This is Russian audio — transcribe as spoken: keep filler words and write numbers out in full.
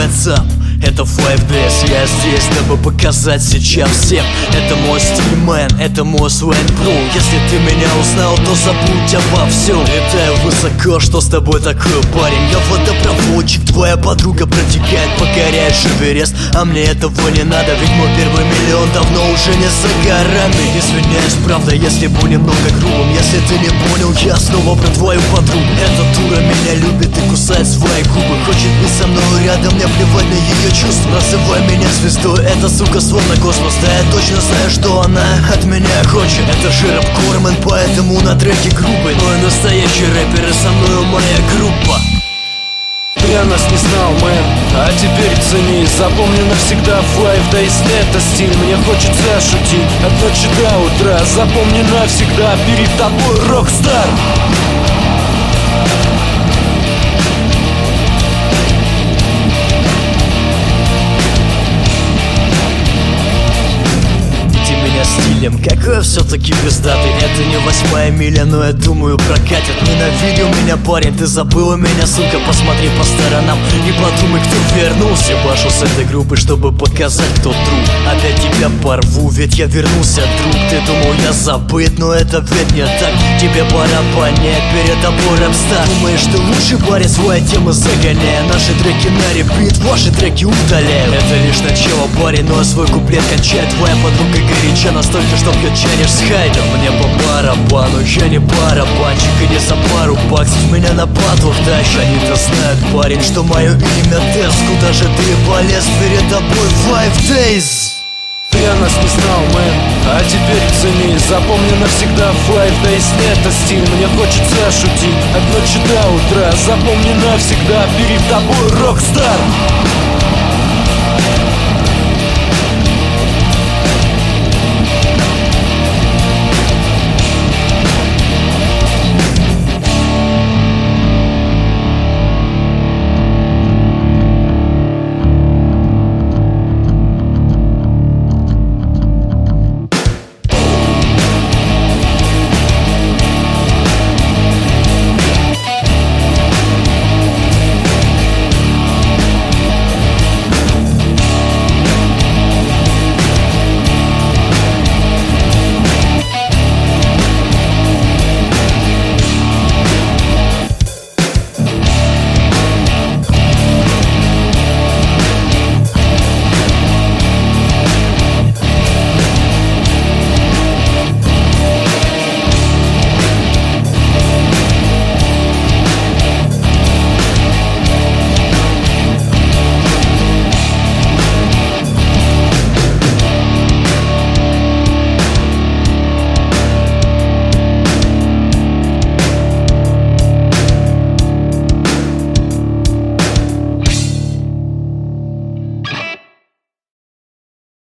What's up? Это Five Days, я здесь, дабы показать сейчас всем. Это мой стиль, мэн, это мой свайн про. Если ты меня узнал, то забудь обо всем. Летаю высоко, что с тобой такое, парень? Я водопроводчик, твоя подруга протекает, покоряешь Эверест. А мне этого не надо, ведь мой первый миллион давно уже не за горами. Извиняюсь, правда, если был немного грубым. Если ты не понял, я снова про твою подругу. Эта дура меня любит и кусает свои губы. Хочет быть со мной рядом, мне плевать на ее чувства. Называй меня звездой, эта сука словно космос. Да я точно знаю, что она от меня хочет. Это же рэп Корман, поэтому на треке грубый. Но и настоящий рэпер, и со мной моя группа. Я нас не знал, мэн, а теперь цени. Запомни навсегда Five Days, это стиль. Мне хочется шутить от ночи до утра. Запомни навсегда, перед тобой рок-стар. Стилем, какой все-таки пиздатый. Это не восьмая миля, но я думаю прокатит. Ненавидел меня, парень, ты забыла меня, сука. Посмотри по сторонам и подумай, кто вернулся. Башу с этой группы, чтобы показать, кто друг. Опять тебя порву, ведь я вернулся, друг. Ты думал, я забыт, но это ведь не так. Тебе пора понять, перед тобой рэпстар. Думаешь, ты лучший парень, свои темы загоняя. Наши треки на репит, ваши треки удаляю. Это лишь начало, парень, но свой куплет кончает. Твоя подруга горяча настолько, что вкачанешь с хайдом. Мне по барабану, я не барабанщик. И не за пару баксов меня на батлах тащат. Они-то знают, парень, что мое имя Тесс. Куда же ты полез, перед тобой Five Days? Я нас не знал, мэн, а теперь цени. Запомни навсегда Five Days, это стиль. Мне хочется шутить от ночи до утра. Запомни навсегда, перед тобой рок-стар.